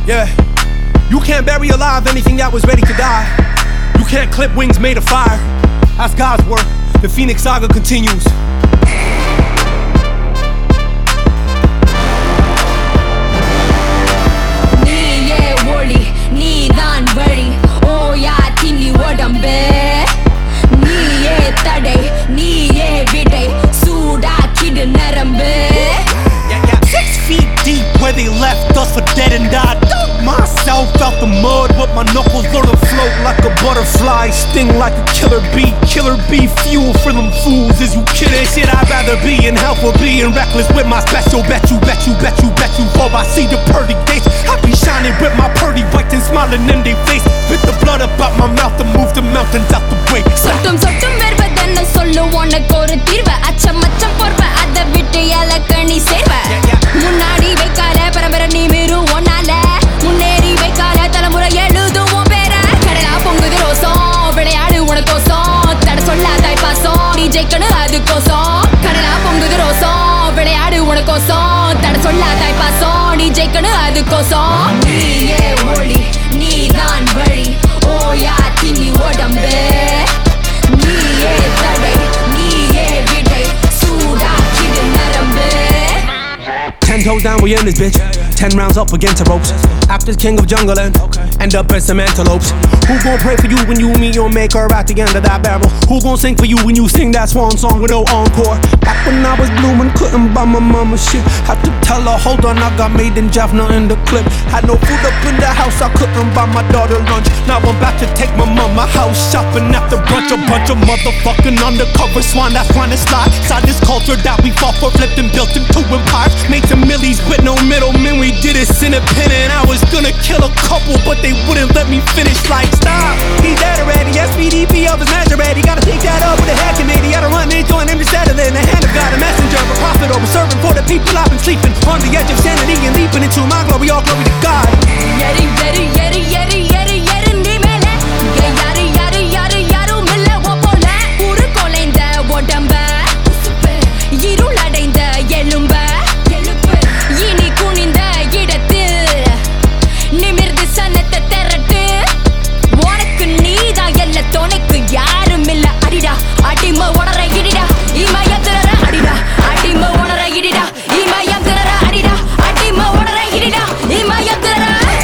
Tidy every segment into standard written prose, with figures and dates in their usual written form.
Yeah, you can't bury alive anything that was ready to die. You can't clip wings made of fire. That's God's work. The Phoenix Saga continues. நீயே ஒளி நீதான் வழி ஓயா தின்னி உடம்பே நீயே தடை நீயே விடை சூடாக்கிடு நரம்பு 6 feet deep where they left us for dead and I dug myself out the mud with my knuckles learn to float like a butterfly, sting like a killer bee. Killer bee fuel for them fools. Is you kidding? Shit, I'd rather be in hell for being reckless with my special. Bet you before I see the pearly gates. I be shining with my purdy white and smiling in their face. Spit the blood up out my mouth and move the mountains out the way. சொட்டும் சொட்டும் வருவதென்ன சொல்லு உனக்கு ஒரு தீர்வு அச்சம் அச்சம் போர்வ அதை விட்டு இலக்கணி சேர்வ முன்னாடி வைக்கால பரம்பரை நீ மீறும் ஒன்னால முன்னேறி வைக்கால தலைமுறை எழுதுவோம் பேர கடலா பொங்குது ரோசம் விளையாடு உனக்கோசம் தட சொல்லாதாய் பாசம் நீ ஜெயிக்கணும் அதுக்கோசம் கடலா பொங்குது ரோசம் விளையாடு உனக்கோசம் தட சொல்லாதாய் பாசம் நீ ஜெயிக்கணும் அதுக்கோசம் நீயே ஒளி நீதான் வழி ஓயா தின்னி உடம்பே நீயே தடை நீயே விடை சூடாக்கிடு நரம்பு 10 toes down, we in this bitch. 10 rounds up against the ropes. Actors king of jungle and end up as some antelopes. Who gon' pray for you when you meet your maker at the end of that barrel? Who gon' sing for you when you sing that swan song with no encore? Back when I was blooming, couldn't buy my mama shit. Had to tell her, hold on, I got made in Jaffna in the clip. Had no food up in the house, I couldn't buy my daughter lunch. Now I'm about to take my mama house shopping after brunch. A bunch of motherfucking undercover swine that's trying to slide inside this culture that we fought for, flipped and built into empires. Made some millies with no middlemen, we did it independent. I was gonna kill a couple, but they wouldn't let me finish. Like, stop, he dead already. SPDP of his Maserati. Gotta take that up with a hair committee. Gotta run into him to settle in the hand of God, a messenger, a prophet, over serving for the people. I've been sleeping on the edge of sanity and leaping into my glory. All glory to God. yeri yeri yeri yeri yeri yeri நீ மேல இங்க யாரு யாரு யாரு யாரும் இல்ல போல ஊரு கொலைந்த உடம்ப இருள் அடைந்த எலும்ப இனி குனிந்த இடத்தில் நிமிர்ந்து சனத்தை திரட்டு உனக்கு நீதான் எல்லா துணைக்கு யாரும் இல்ல அடிடா அடிமை உணர இடிடா இமயம் திரற அடிடா அடிமை உணர இடிடா இமயம் திரற அடிடா அடிமை உணர இடிடா இமயம் திரற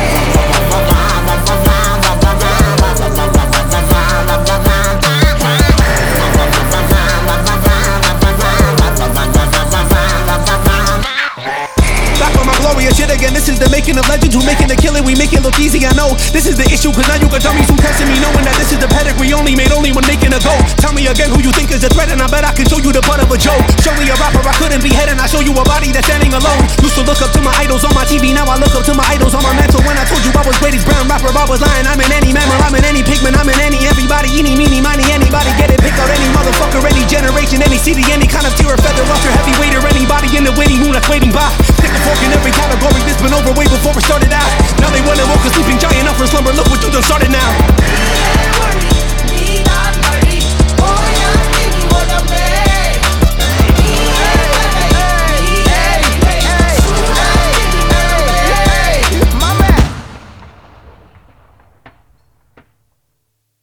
Shit again, this is the making of legends. Who making the killing, we make it look easy, I know. This is the issue, cause now you got dummies who testing me, knowing that this is the pedigree only made only when making a go. Tell me again who you think is a threat, and I bet I can show you the butt of a joke. Show me a rapper I couldn't be head, and I show you a body that's standing alone. Used to look up to my idols on my TV, now I look up to my idols on my mantle. When I told you I was greatest brown rapper, I was lying. I'm in any mammal, I'm in any pigment, I'm in any everybody, eeny, meeny, miny, anybody get it, pick out any motherfucker, any generation, any city, any kind of tier or feather, ultra heavyweight or anybody in the waiting room that's waiting by. Stick a fork in every category, this been over way before it started out. Now they wanna woke a sleeping giant up from slumber. Look what you done started now.